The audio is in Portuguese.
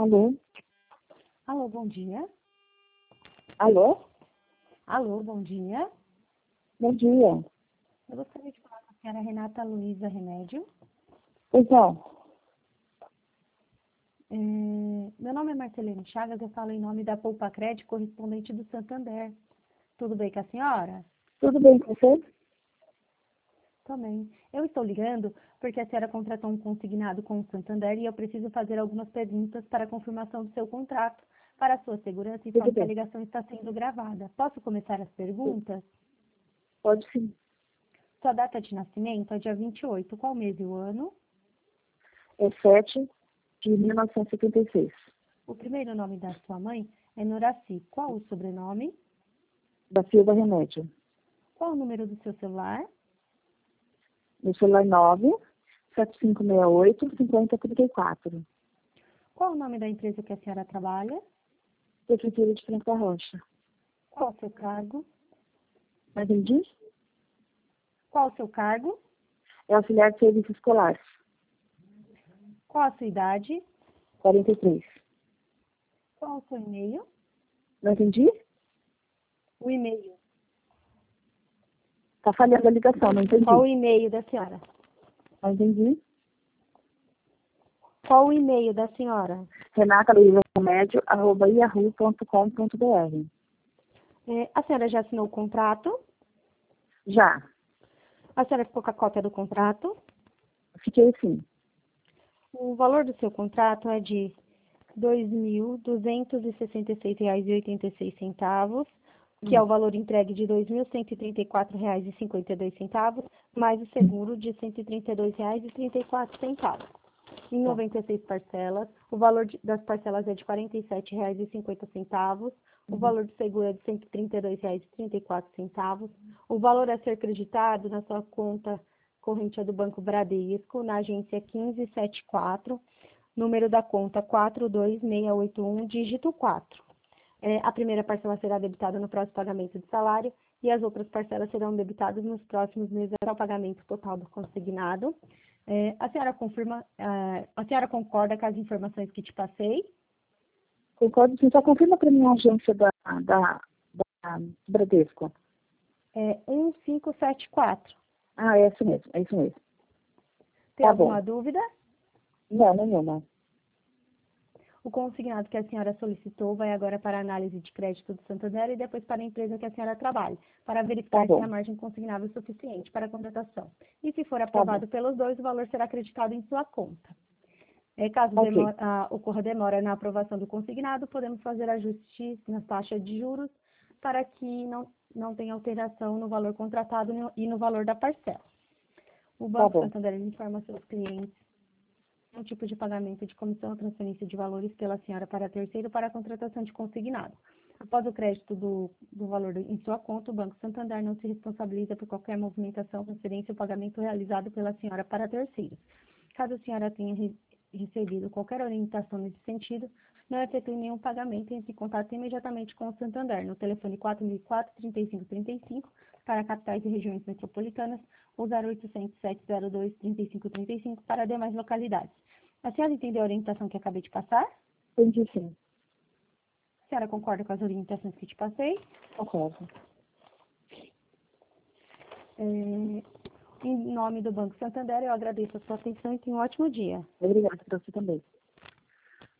Alô? Alô, bom dia. Alô? Alô, bom dia. Bom dia. Eu gostaria de falar com a senhora Renata Luiza Remédio. Pois não. Meu nome é Marcelene Chagas, eu falo em nome da Poupa Crédito, correspondente do Santander. Tudo bem com a senhora? Tudo bem com você? Também. Eu estou ligando porque a senhora contratou um consignado com o Santander e eu preciso fazer algumas perguntas para a confirmação do seu contrato. Para a sua segurança, Tudo informo que a bem. ligação está sendo gravada. Posso começar as perguntas? Pode sim. Sua data de nascimento é dia 28. Qual mês e o ano? É 7 de 1976. O primeiro nome da sua mãe é Noraci. Qual o sobrenome? Da Silva Remédio. Qual o número do seu celular? Meu celular 97568-5034. Qual o nome da empresa que a senhora trabalha? Prefeitura de Franco da Rocha. Qual o seu cargo? Mas entendi? Qual o seu cargo? É auxiliar de serviços escolares. Qual a sua idade? 43. Qual o seu e-mail? Não entendi? O e-mail. Tá falhando a ligação, não entendi. Qual o e-mail da senhora? Não entendi? Qual o e-mail da senhora? renataluizaremédio@yahoo.com.br. A senhora já assinou o contrato? Já. A senhora ficou com a cópia do contrato? Fiquei sim. O valor do seu contrato é de R$ 2.266,86, que é o valor entregue de R$ 2.134,52, mais o seguro de R$ 132,34. Em 96 parcelas, o valor das parcelas é de R$ 47,50, o valor do seguro é de R$ 132,34, o valor a ser creditado na sua conta corrente é do Banco Bradesco, na agência 1574, número da conta 42681, dígito 4. A primeira parcela será debitada no próximo pagamento de salário e as outras parcelas serão debitadas nos próximos meses até o pagamento total do consignado. A senhora concorda com as informações que te passei? Concordo sim. Só confirma para mim a agência da Bradesco. 1574. Ah, é isso mesmo. É isso mesmo. Tem Tá alguma bom. dúvida? Não, nenhuma. O consignado que a senhora solicitou vai agora para a análise de crédito do Santander e depois para a empresa que a senhora trabalha, para verificar Tá bom. se a margem consignável é suficiente para a contratação. E se for Tá bom. aprovado pelos dois, o valor será acreditado em sua conta. Caso Ok. ocorra demora na aprovação do consignado, podemos fazer ajustes na taxa de juros para que não tenha alteração no valor contratado e no valor da parcela. O Tá Banco bom. Santander informa seus clientes um tipo de pagamento de comissão ou transferência de valores pela senhora para terceiro para a contratação de consignado. Após o crédito do valor em sua conta, o Banco Santander não se responsabiliza por qualquer movimentação, transferência ou pagamento realizado pela senhora para terceiros. Caso a senhora tenha recebido qualquer orientação nesse sentido, não efetue nenhum pagamento e entre em contato imediatamente com o Santander no telefone 4004-3535 para capitais e regiões metropolitanas ou 0800 702 3535 para demais localidades. A senhora entendeu a orientação que acabei de passar? Entendi sim. A senhora concorda com as orientações que te passei? Concordo. Em nome do Banco Santander, eu agradeço a sua atenção e tenha um ótimo dia. Obrigada para você também.